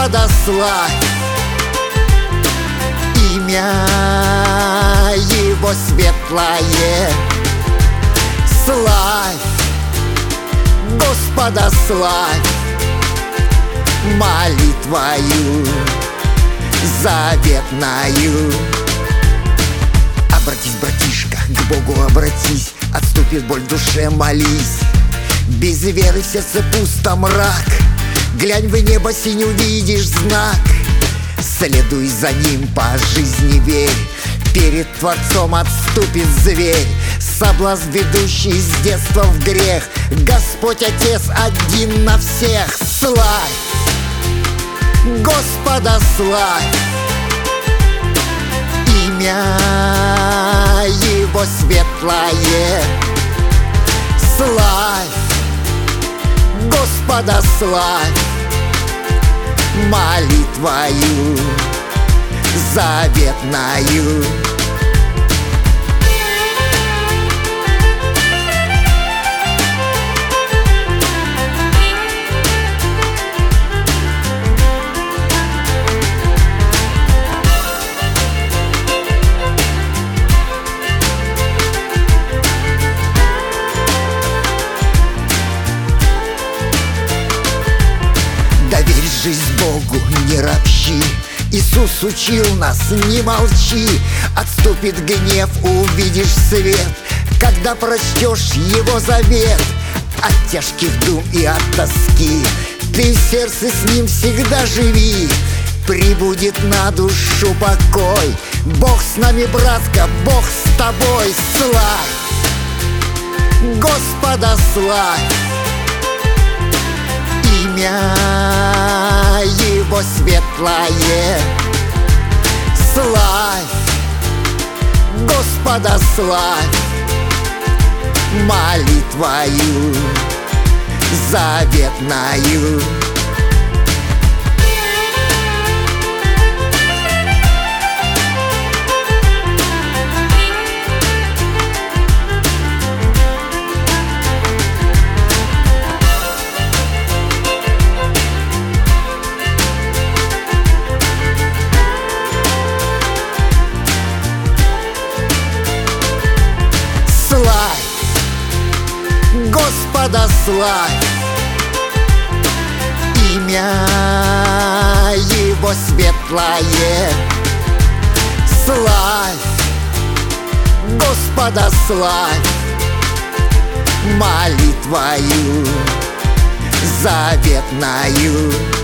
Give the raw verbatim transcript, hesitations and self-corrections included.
Господа славь, имя Его светлое. Славь, Господа славь, молитвою заветною. Обратись, братишка, к Богу обратись, отступит боль в душе, молись. Без веры в сердце пусто мрак, глянь в небо синь, увидишь знак. Следуй за ним, по жизни верь, перед Творцом отступит зверь. Соблазн, ведущий с детства в грех, Господь Отец один на всех. Славь, Господа славь, имя Его светлое. Славь, Господа славь, молитвою заветною. Доверь жизнь Богу, не ропщи, Иисус учил нас, не молчи. Отступит гнев, увидишь свет, когда прочтешь Его завет. От тяжких дум и от тоски ты в сердце с Ним всегда живи. Прибудет на душу покой, Бог с нами, братка, Бог с тобой. Славь, Господа славь, имя Его светлое. Славь, Господа славь, молитвою заветною. Господа славь, имя Его светлое. Славь, Господа славь, молитвою заветною.